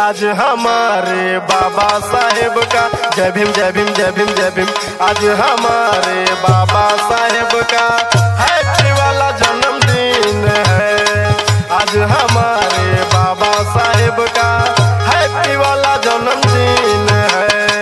आज हमारे बाबा साहेब का। जय भीम जय भीम जय भीम जय भीम। आज हमारे बाबा साहेब का हैप्पी वाला जन्मदिन है। आज हमारे बाबा साहेब का हैप्पी वाला जन्मदिन है।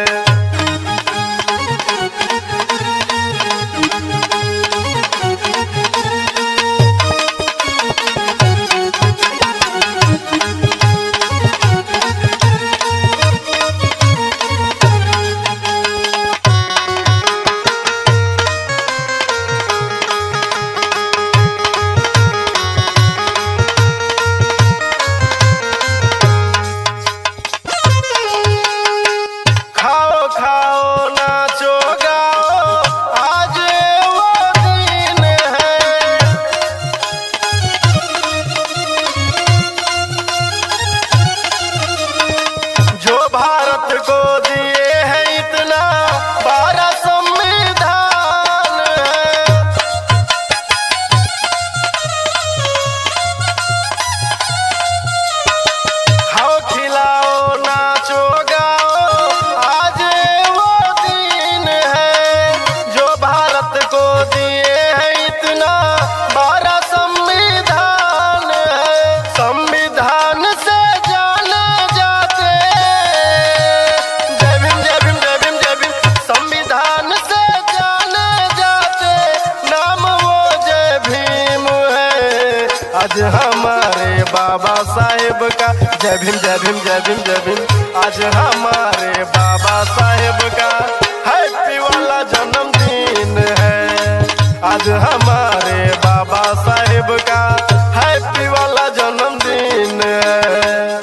आज हमारे बाबा साहेब का। जय भीम जय भीम जय भीम जय भीम। आज हमारे बाबा साहेब का हैप्पी वाला जन्मदिन है। आज हमारे बाबा साहेब का हैप्पी वाला जन्मदिन है।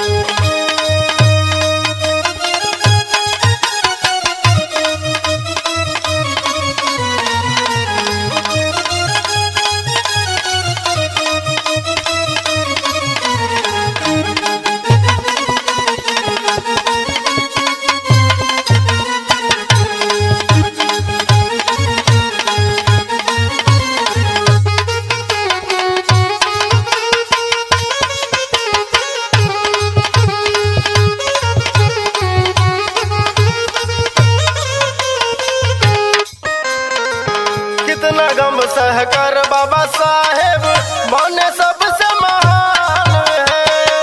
कितना गम सह कर बाबा साहेब मौन सबसे महान है।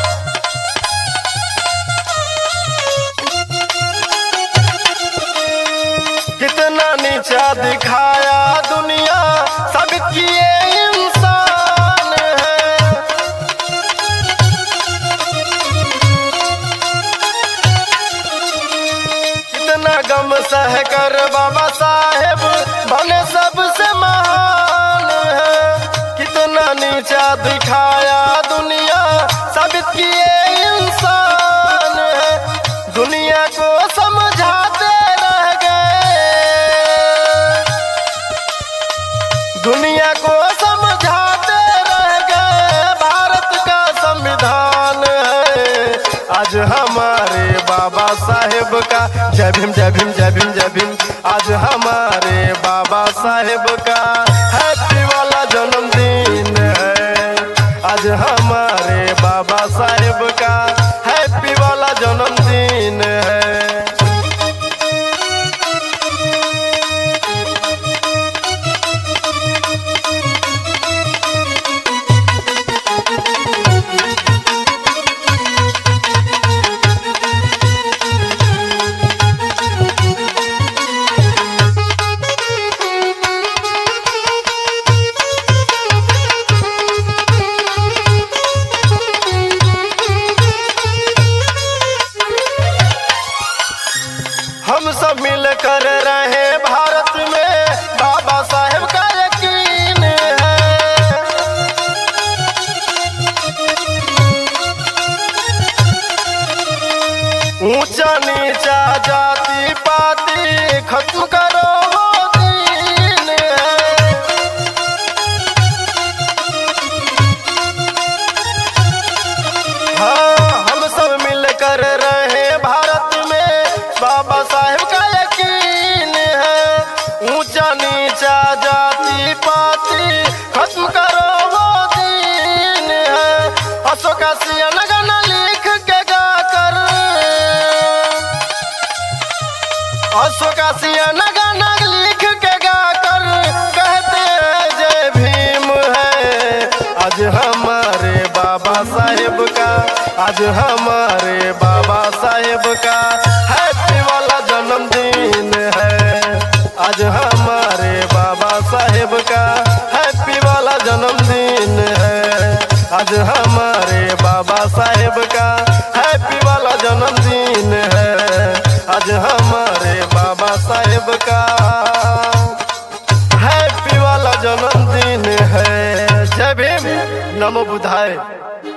कितना नीचा दिखाया दुनिया सबकी ये इंसान है। कितना गम सह कर बाबा साहेब बने सबसे महान है। कितना नीचा दिखाया दुनिया सबकी ये इंसान है। दुनिया को समझाते रह गए, दुनिया को समझाते रह गए भारत का संविधान है। आज हमारे बाबा साहेब का। जय भीम जय भीम जय भीम जय भीम। आज हमारे बाबा साहेब का हैप्पी वाला जन्मदिन है। आज हमारे बाबा साहेब का हैप्पी वाला जन्मदिन है। आज हमारे बाबा साहेब का, आज हमारे बाबा साहेब का हैप्पी वाला जन्मदिन है। आज हमारे बाबा साहेब का हैप्पी वाला जन्मदिन है। आज हमारे बाबा साहेब का हैप्पी वाला जन्मदिन है। आज हमारे बाबा साहेब का हैप्पी वाला जन्मदिन है। जय भीम, नमो बुद्धाय।